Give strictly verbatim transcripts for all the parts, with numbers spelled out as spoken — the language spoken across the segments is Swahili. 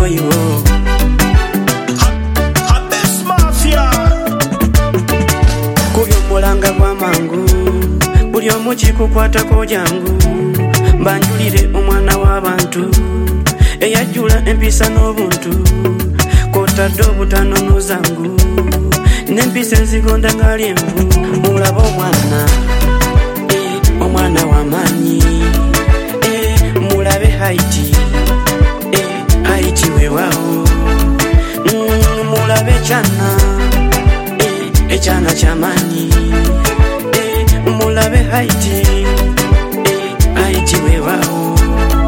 boy wo Habes Mafia kubyo mulanga kwa mangu buli omu kikukwatako jangu mbanjulire omwana w'abantu eyajjula empisa n'obuntu kotadde obutanono zangu n'empisa enzigonda ngali envu mulaba omwana eh, omwana w'amaanyi eh, mulabe haiti eh, haiti wewawo mm, mulabe ekyana eh, ekyana ky'amaanyi eh, mulabe haiti eh, haiti wewawo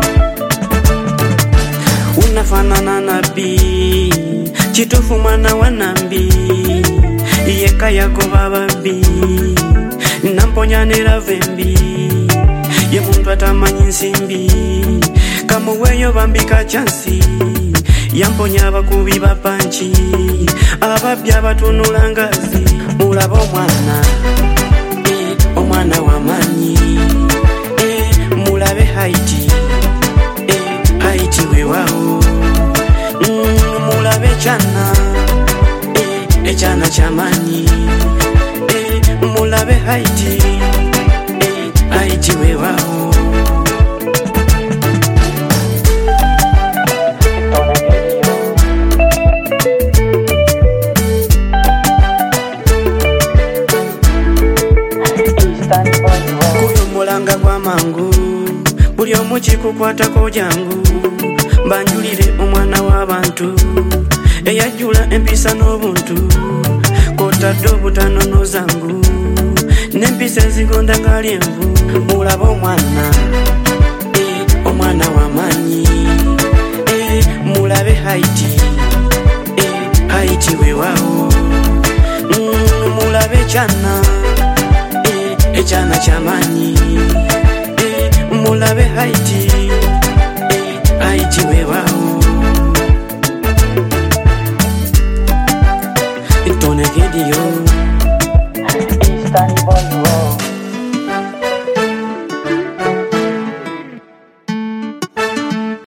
unafanana nabi kitufu mwana wa nambi yeka yagoba babi namponya neravembi ye muntu atamanyi nsimbi kamuweyo bambika chansi yamponya abakubi bapanchi ababbi abatunula ngazi mulaba omwana eh, omwana w'amaanyi eh, mulabe haiti eh, haiti wewawo mm, mulabe ekyana eh, ekyana ky'amaanyi eh, mulabe haiti eh, haiti wewawo kuyo mulanga kwa mangu buli omu kikukwatako jangu mbanjulire omwana w'abantu eyajjula empisa n'obuntu kotadde obutanono zangu n'empisa enzigonda ngali envu mulaba omwana eh, omwana w'amaanyi eh, mulabe haiti eh, haiti wewawo mm, mulabe ekyana eh, ekyana ky'amaanyi eh, mulabe haiti eh, haiti wewawo